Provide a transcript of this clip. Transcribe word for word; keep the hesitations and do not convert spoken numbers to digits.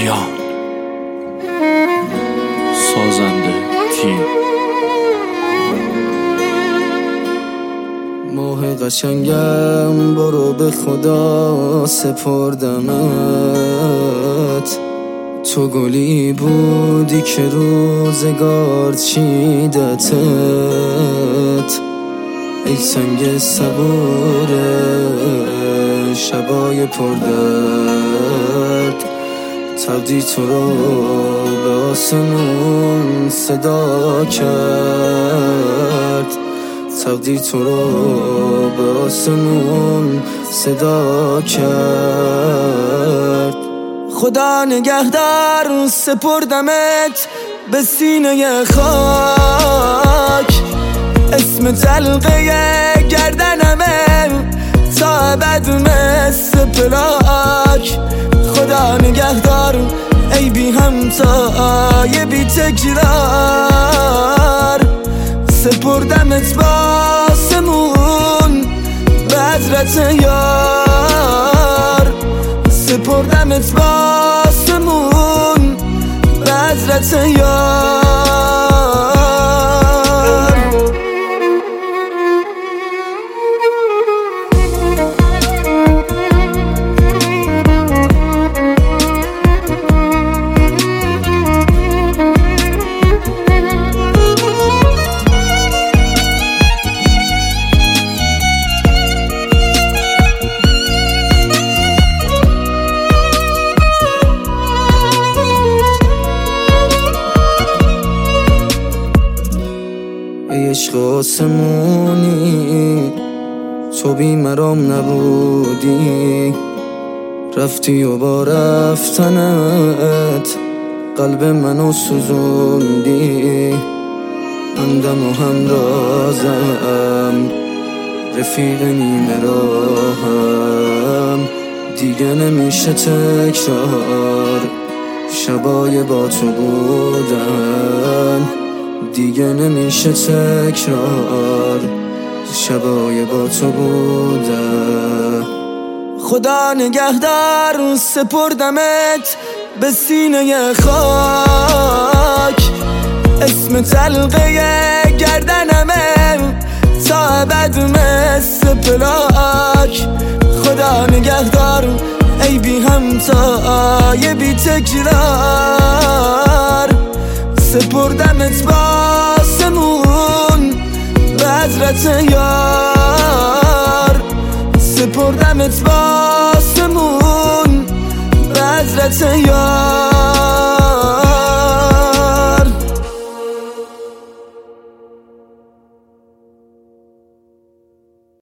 بیان. سازنده تیم. ماه قشنگم برو به خدا سپردمت، تو گلی بودی که روزگار چیدتت، ای سنگ صبور شبای پردرد، تبدی تو رو به آسمون صدا کرد، تبدی تو رو به آسمون صدا کرد. خدا نگهدار سپردمت به سینه خاک، اسم تلقه گردنمه تا ابد مثل پلاک. خدا نگهدار ای بی همتای بی تکرار، سپردمت با آسمون به حضرت یار، سپردمت با آسمون به حضرت یار. ای عشق آسمونی تو بی مرام نبودی، رفتی و با رفتنت قلب منو سوزوندی. همدم و همرازم رفیق نیمه راهم، دیگه نمیشه تکرار شبای با تو بودن، دیگه نمیشه تکرار شبای با تو بودن. خدا نگهدار سپردمت به سینه خاک، اسم تلقه گردنمه تا ابد مثل پلاک. خدا نگهدار ای بی همتای بی تکرار، سپردمت با آسمون به حضرت یار، سپردمت با آسمون به حضرت یار.